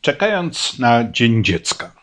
Czekając na Dzień Dziecka.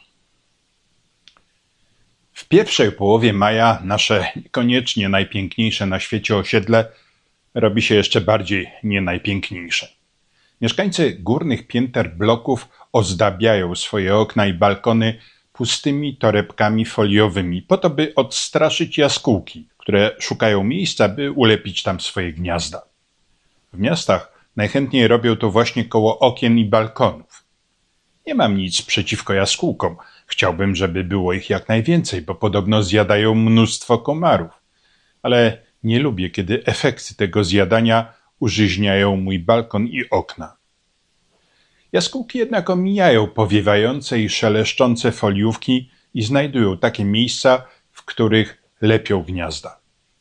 W pierwszej połowie maja nasze niekoniecznie najpiękniejsze na świecie osiedle robi się jeszcze bardziej nie najpiękniejsze. Mieszkańcy górnych pięter bloków ozdabiają swoje okna i balkony pustymi torebkami foliowymi, po to by odstraszyć jaskółki, które szukają miejsca, by ulepić tam swoje gniazda. W miastach najchętniej robią to właśnie koło okien i balkonów. Nie mam nic przeciwko jaskółkom. Chciałbym, żeby było ich jak najwięcej, bo podobno zjadają mnóstwo komarów. Ale nie lubię, kiedy efekty tego zjadania użyźniają mój balkon i okna. Jaskółki jednak omijają powiewające i szeleszczące foliówki i znajdują takie miejsca, w których lepią gniazda.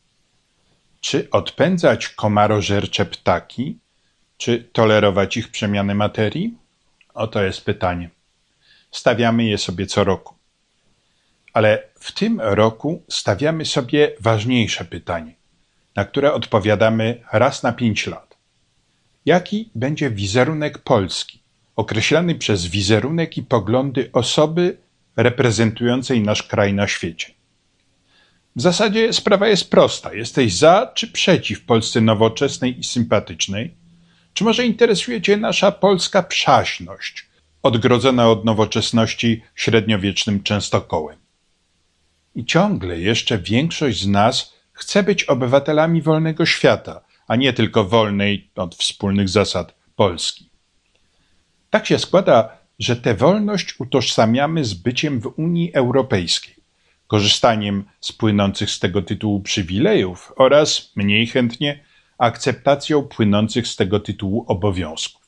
Czy odpędzać komarożercze ptaki, czy tolerować ich przemianę materii? Oto jest pytanie. Stawiamy je sobie co roku. Ale w tym roku stawiamy sobie ważniejsze pytanie, na które odpowiadamy raz na 5 lat. Jaki będzie wizerunek Polski, określany przez wizerunek i poglądy osoby reprezentującej nasz kraj na świecie? W zasadzie sprawa jest prosta. Jesteś za czy przeciw Polsce nowoczesnej i sympatycznej? Czy może interesuje cię nasza polska przaśność, odgrodzona od nowoczesności średniowiecznym częstokołem? I ciągle jeszcze większość z nas chce być obywatelami wolnego świata, a nie tylko wolnej od wspólnych zasad Polski. Tak się składa, że tę wolność utożsamiamy z byciem w Unii Europejskiej, korzystaniem z płynących z tego tytułu przywilejów oraz, mniej chętnie, akceptacją płynących z tego tytułu obowiązków.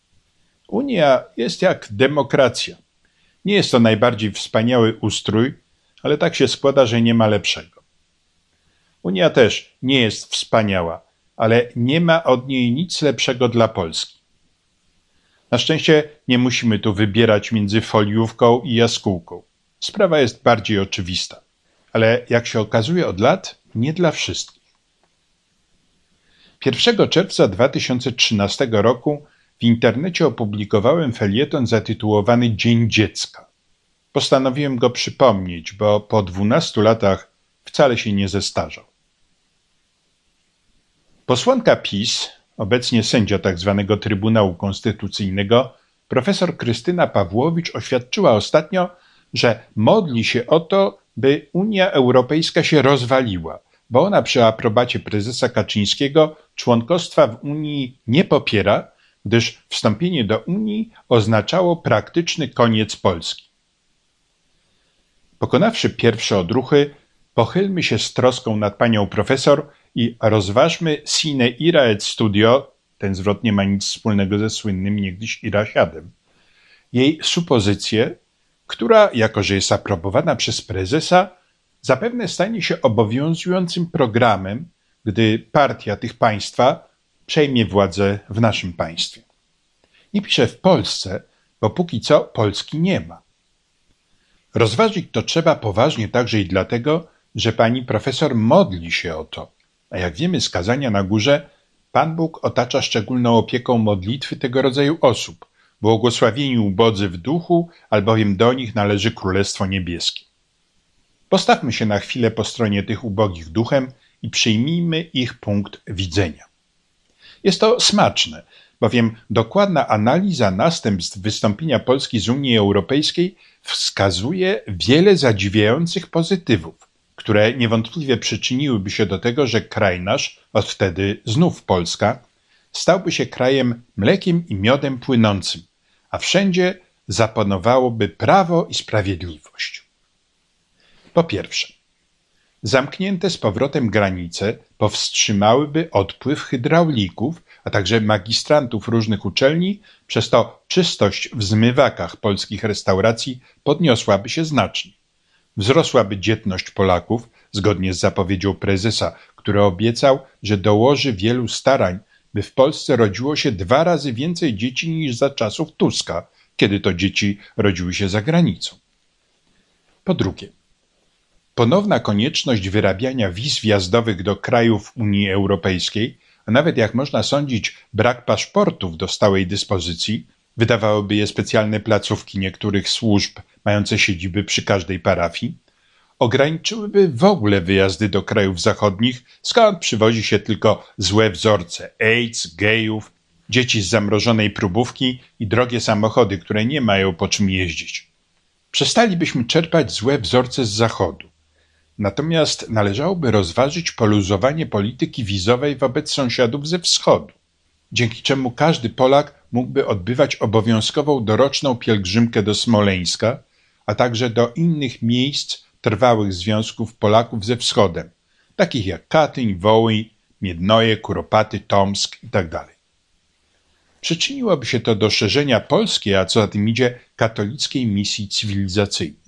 Unia jest jak demokracja. Nie jest to najbardziej wspaniały ustrój, ale tak się składa, że nie ma lepszego. Unia też nie jest wspaniała, ale nie ma od niej nic lepszego dla Polski. Na szczęście nie musimy tu wybierać między foliówką i jaskółką. Sprawa jest bardziej oczywista, ale jak się okazuje od lat, nie dla wszystkich. 1 czerwca 2013 roku w internecie opublikowałem felieton zatytułowany Dzień Dziecka. Postanowiłem go przypomnieć, bo po 12 latach wcale się nie zestarzał. Posłanka PiS, obecnie sędzia tzw. Trybunału Konstytucyjnego, profesor Krystyna Pawłowicz oświadczyła ostatnio, że modli się o to, by Unia Europejska się rozwaliła, bo ona przy aprobacie prezesa Kaczyńskiego członkostwa w Unii nie popiera, gdyż wstąpienie do Unii oznaczało praktyczny koniec Polski. Pokonawszy pierwsze odruchy, pochylmy się z troską nad panią profesor i rozważmy sine ira et studio, ten zwrot nie ma nic wspólnego ze słynnym niegdyś irasiadem, jej supozycję, która, jako że jest aprobowana przez prezesa, zapewne stanie się obowiązującym programem, gdy partia tych państwa przejmie władzę w naszym państwie. Nie piszę w Polsce, bo póki co Polski nie ma. Rozważyć to trzeba poważnie także i dlatego, że pani profesor modli się o to, a jak wiemy z kazania na górze, Pan Bóg otacza szczególną opieką modlitwy tego rodzaju osób, błogosławieni ubodzy w duchu, albowiem do nich należy Królestwo Niebieskie. Postawmy się na chwilę po stronie tych ubogich duchem i przyjmijmy ich punkt widzenia. Jest to smaczne, bowiem dokładna analiza następstw wystąpienia Polski z Unii Europejskiej wskazuje wiele zadziwiających pozytywów, które niewątpliwie przyczyniłyby się do tego, że kraj nasz, od wtedy znów Polska, stałby się krajem mlekiem i miodem płynącym, a wszędzie zapanowałoby prawo i sprawiedliwość. Po pierwsze, zamknięte z powrotem granice powstrzymałyby odpływ hydraulików, a także magistrantów różnych uczelni, przez to czystość w zmywakach polskich restauracji podniosłaby się znacznie. Wzrosłaby dzietność Polaków, zgodnie z zapowiedzią prezesa, który obiecał, że dołoży wielu starań, by w Polsce rodziło się 2 razy więcej dzieci niż za czasów Tuska, kiedy to dzieci rodziły się za granicą. Po drugie, ponowna konieczność wyrabiania wiz wjazdowych do krajów Unii Europejskiej, a nawet jak można sądzić brak paszportów do stałej dyspozycji, Wydawałyby je specjalne placówki niektórych służb mające siedziby przy każdej parafii. Ograniczyłyby w ogóle wyjazdy do krajów zachodnich, skąd przywozi się tylko złe wzorce AIDS, gejów, dzieci z zamrożonej próbówki i drogie samochody, które nie mają po czym jeździć. Przestalibyśmy czerpać złe wzorce z zachodu. Natomiast należałoby rozważyć poluzowanie polityki wizowej wobec sąsiadów ze wschodu, dzięki czemu każdy Polak mógłby odbywać obowiązkową doroczną pielgrzymkę do Smoleńska, a także do innych miejsc trwałych związków Polaków ze wschodem, takich jak Katyń, Wołyń, Miednoje, Kuropaty, Tomsk itd. Przyczyniłoby się to do szerzenia polskiej, a co za tym idzie, katolickiej misji cywilizacyjnej.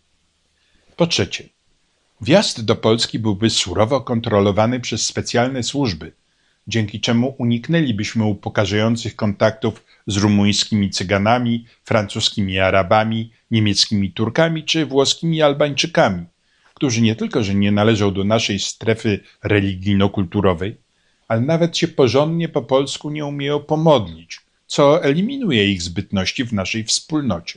Po trzecie, wjazd do Polski byłby surowo kontrolowany przez specjalne służby, dzięki czemu uniknęlibyśmy upokarzających kontaktów z rumuńskimi Cyganami, francuskimi Arabami, niemieckimi Turkami czy włoskimi Albańczykami, którzy nie tylko, że nie należą do naszej strefy religijno-kulturowej, ale nawet się porządnie po polsku nie umieją pomodlić, co eliminuje ich zbytności w naszej wspólnocie.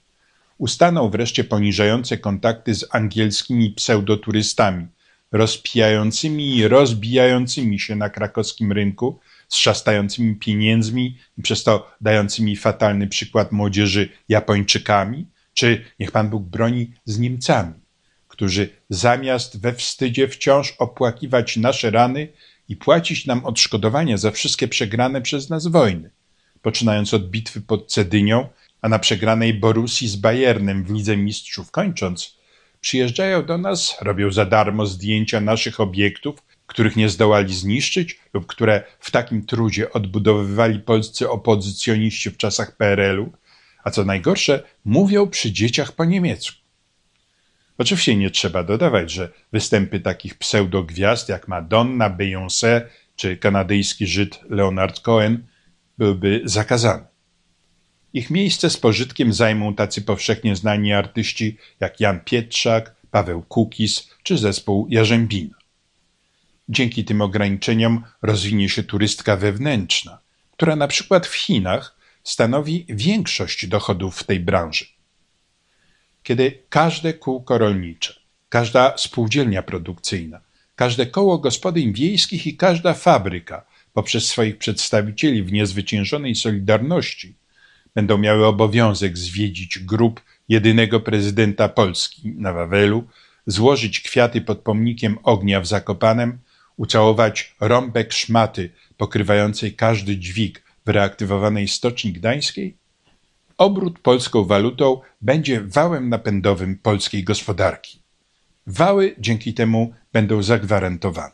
Ustaną wreszcie poniżające kontakty z angielskimi pseudoturystami, rozpijającymi i rozbijającymi się na krakowskim rynku, z szastającymi pieniędzmi i przez to dającymi fatalny przykład młodzieży Japończykami, czy, niech Pan Bóg broni, z Niemcami, którzy zamiast we wstydzie wciąż opłakiwać nasze rany i płacić nam odszkodowania za wszystkie przegrane przez nas wojny, poczynając od bitwy pod Cedynią, a na przegranej Borussii z Bayernem w Lidze Mistrzów kończąc, przyjeżdżają do nas, robią za darmo zdjęcia naszych obiektów, których nie zdołali zniszczyć lub które w takim trudzie odbudowywali polscy opozycjoniści w czasach PRL-u, a co najgorsze, mówią przy dzieciach po niemiecku. Oczywiście nie trzeba dodawać, że występy takich pseudogwiazd jak Madonna, Beyoncé czy kanadyjski Żyd Leonard Cohen byłyby zakazane. Ich miejsce z pożytkiem zajmą tacy powszechnie znani artyści jak Jan Pietrzak, Paweł Kukis czy zespół Jarzębina. Dzięki tym ograniczeniom rozwinie się turystka wewnętrzna, która na przykład w Chinach stanowi większość dochodów w tej branży. Kiedy każde kółko rolnicze, każda spółdzielnia produkcyjna, każde koło gospodyń wiejskich i każda fabryka poprzez swoich przedstawicieli w niezwyciężonej solidarności będą miały obowiązek zwiedzić grób jedynego prezydenta Polski na Wawelu, złożyć kwiaty pod pomnikiem ognia w Zakopanem, ucałować rąbek szmaty pokrywającej każdy dźwig w reaktywowanej Stoczni Gdańskiej, obrót polską walutą będzie wałem napędowym polskiej gospodarki. Wały dzięki temu będą zagwarantowane.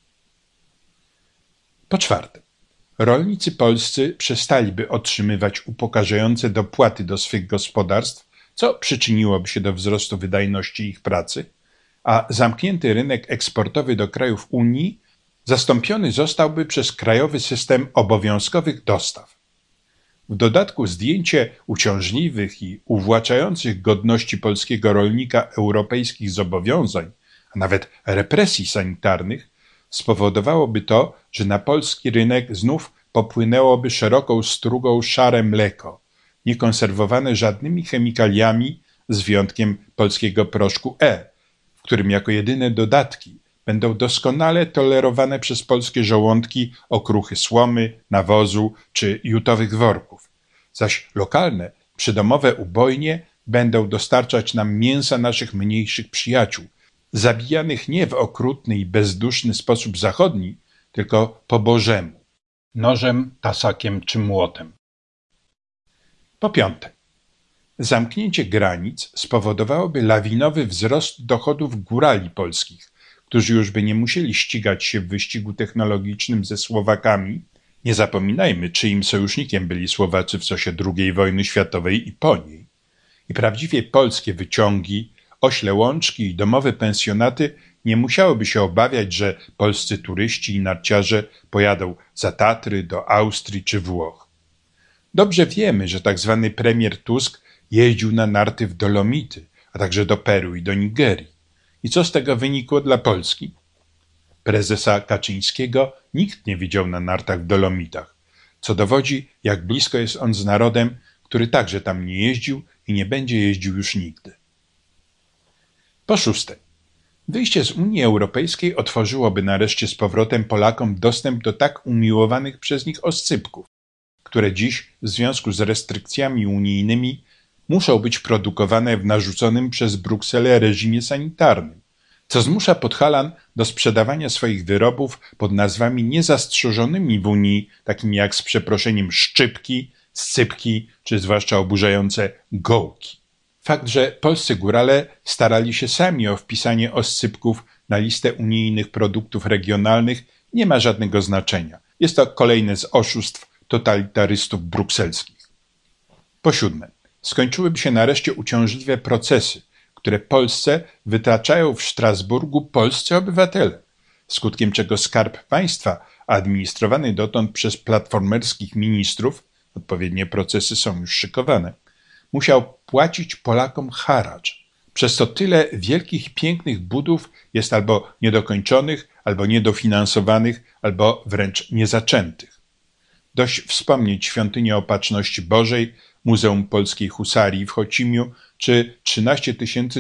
Po czwarte, rolnicy polscy przestaliby otrzymywać upokarzające dopłaty do swych gospodarstw, co przyczyniłoby się do wzrostu wydajności ich pracy, a zamknięty rynek eksportowy do krajów Unii zastąpiony zostałby przez krajowy system obowiązkowych dostaw. W dodatku zdjęcie uciążliwych i uwłaczających godności polskiego rolnika europejskich zobowiązań, a nawet represji sanitarnych, spowodowałoby to, że na polski rynek znów popłynęłoby szeroką strugą szare mleko, niekonserwowane żadnymi chemikaliami z wyjątkiem polskiego proszku w którym jako jedyne dodatki będą doskonale tolerowane przez polskie żołądki okruchy słomy, nawozu czy jutowych worków, zaś lokalne, przydomowe ubojnie będą dostarczać nam mięsa naszych mniejszych przyjaciół, zabijanych nie w okrutny i bezduszny sposób zachodni, tylko po bożemu, nożem, tasakiem czy młotem. Po piąte, zamknięcie granic spowodowałoby lawinowy wzrost dochodów górali polskich, którzy już by nie musieli ścigać się w wyścigu technologicznym ze Słowakami. Nie zapominajmy, czyim sojusznikiem byli Słowacy w czasie II wojny światowej i po niej. I prawdziwie polskie wyciągi, ośle łączki i domowe pensjonaty nie musiałyby się obawiać, że polscy turyści i narciarze pojadą za Tatry, do Austrii czy Włoch. Dobrze wiemy, że tak zwany premier Tusk jeździł na narty w Dolomity, a także do Peru i do Nigerii. I co z tego wynikło dla Polski? Prezesa Kaczyńskiego nikt nie widział na nartach w Dolomitach. co dowodzi, jak blisko jest on z narodem, który także tam nie jeździł i nie będzie jeździł już nigdy. Po szóste, wyjście z Unii Europejskiej otworzyłoby nareszcie z powrotem Polakom dostęp do tak umiłowanych przez nich oscypków, które dziś w związku z restrykcjami unijnymi muszą być produkowane w narzuconym przez Brukselę reżimie sanitarnym, co zmusza Podhalan do sprzedawania swoich wyrobów pod nazwami niezastrzeżonymi w Unii, takimi jak z przeproszeniem szczypki, scypki czy zwłaszcza oburzające gołki. Fakt, że polscy górale starali się sami o wpisanie oscypków na listę unijnych produktów regionalnych, nie ma żadnego znaczenia. Jest to kolejne z oszustw totalitarystów brukselskich. Po siódme, skończyłyby się nareszcie uciążliwe procesy, które Polsce wytaczają w Strasburgu polscy obywatele, skutkiem czego Skarb Państwa, administrowany dotąd przez platformerskich ministrów, odpowiednie procesy są już szykowane, musiał płacić Polakom haracz. Przez to tyle wielkich i pięknych budów jest albo niedokończonych, albo niedofinansowanych, albo wręcz niezaczętych. Dość wspomnieć Świątynię Opatrzności Bożej, Muzeum Polskiej Husarii w Chocimiu, czy 13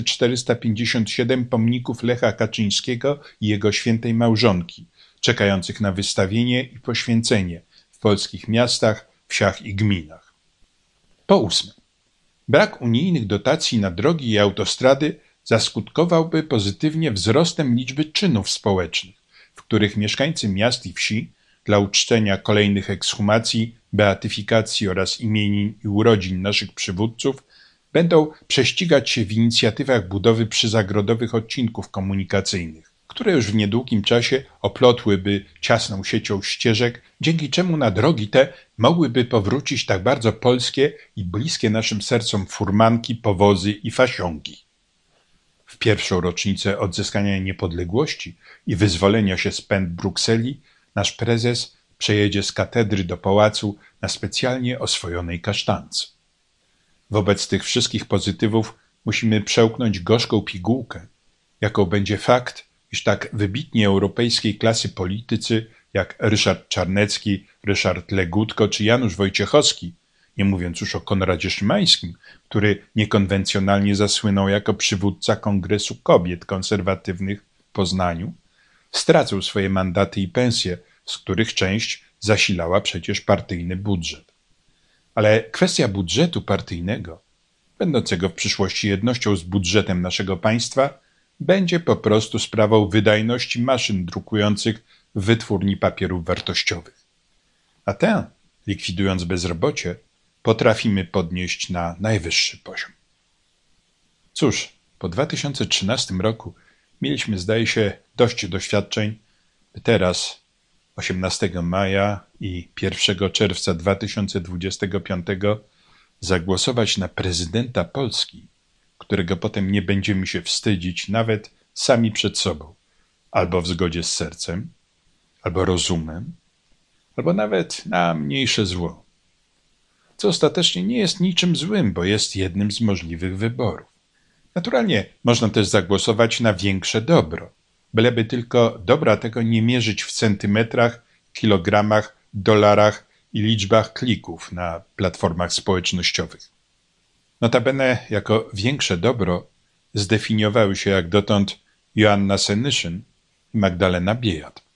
457 pomników Lecha Kaczyńskiego i jego świętej małżonki, czekających na wystawienie i poświęcenie w polskich miastach, wsiach i gminach. Po ósme, brak unijnych dotacji na drogi i autostrady zaskutkowałby pozytywnie wzrostem liczby czynów społecznych, w których mieszkańcy miast i wsi dla uczczenia kolejnych ekshumacji, beatyfikacji oraz imienin i urodzin naszych przywódców będą prześcigać się w inicjatywach budowy przyzagrodowych odcinków komunikacyjnych, które już w niedługim czasie oplotłyby ciasną siecią ścieżek, dzięki czemu na drogi te mogłyby powrócić tak bardzo polskie i bliskie naszym sercom furmanki, powozy i fasiągi. W pierwszą rocznicę odzyskania niepodległości i wyzwolenia się z pęd Brukseli nasz prezes przejedzie z katedry do pałacu na specjalnie oswojonej kasztance. Wobec tych wszystkich pozytywów musimy przełknąć gorzką pigułkę, jaką będzie fakt, iż tak wybitnie europejskiej klasy politycy jak Ryszard Czarnecki, Ryszard Legutko czy Janusz Wojciechowski, nie mówiąc już o Konradzie Szymańskim, który niekonwencjonalnie zasłynął jako przywódca Kongresu Kobiet Konserwatywnych w Poznaniu, stracą swoje mandaty i pensje, z których część zasilała przecież partyjny budżet. Ale kwestia budżetu partyjnego, będącego w przyszłości jednością z budżetem naszego państwa, będzie po prostu sprawą wydajności maszyn drukujących w wytwórni papierów wartościowych. A tę, likwidując bezrobocie, potrafimy podnieść na najwyższy poziom. Cóż, po 2013 roku mieliśmy, zdaje się, dość doświadczeń, by teraz, 18 maja i 1 czerwca 2025 zagłosować na prezydenta Polski, którego potem nie będziemy się wstydzić nawet sami przed sobą, albo w zgodzie z sercem, albo rozumem, albo nawet na mniejsze zło, co ostatecznie nie jest niczym złym, bo jest jednym z możliwych wyborów. Naturalnie można też zagłosować na większe dobro, byleby tylko dobra tego nie mierzyć w centymetrach, kilogramach, dolarach i liczbach klików na platformach społecznościowych. Notabene jako większe dobro zdefiniowały się jak dotąd Joanna Senyszyn i Magdalena Biejat.